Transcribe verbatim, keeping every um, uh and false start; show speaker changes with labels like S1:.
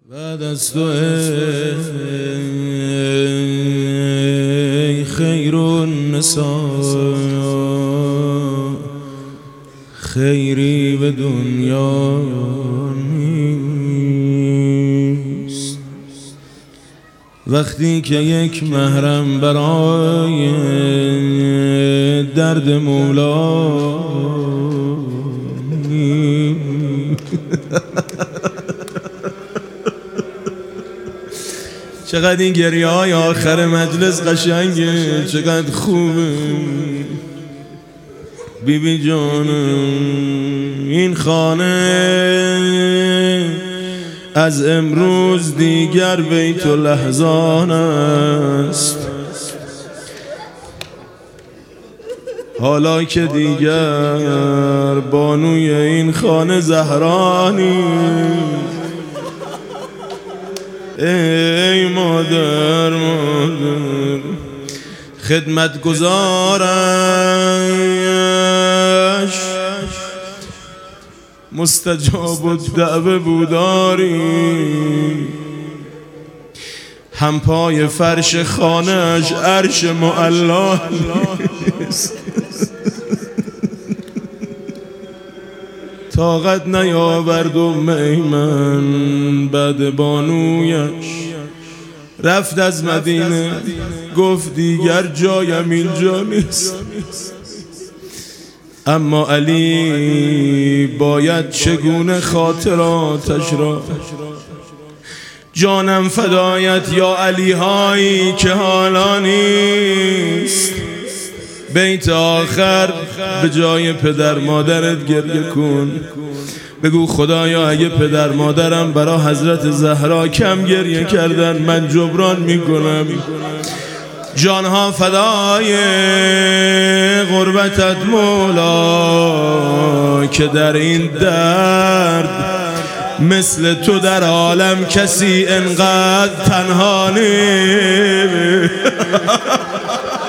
S1: بعد از تو ای خیر النساء خیری به دنیا نیست. وقتی که یک محرم برای درد مولا چقدر این گریه های آخر مجلس قشنگه، چقدر خوبه. بی بی جانم این خانه از امروز دیگر بیت الاحزان است، حالا که دیگر بانوی این خانه زهرانی. ای مادر مادر خدمتگزارش مستجاب الدعوه بوداری، هم پای فرش خانهش عرش معلا نیست. طاقت نیاورد ایمن بعد بانویش رفت از مدینه، گفت دیگر جایم اینجا نیست. اما علی باید چگونه خاطراتش را، جانم فدایت یا علی هایی که حالا نیست. بیت آخر به جای پدر مادرت گریه کن، بگو خدایا اگه پدر مادرم برا حضرت زهرا کم گریه کردن من جبران میکنم. جانها فدای غربتت مولا، که در این درد مثل تو در عالم کسی انقدر تنها نیست.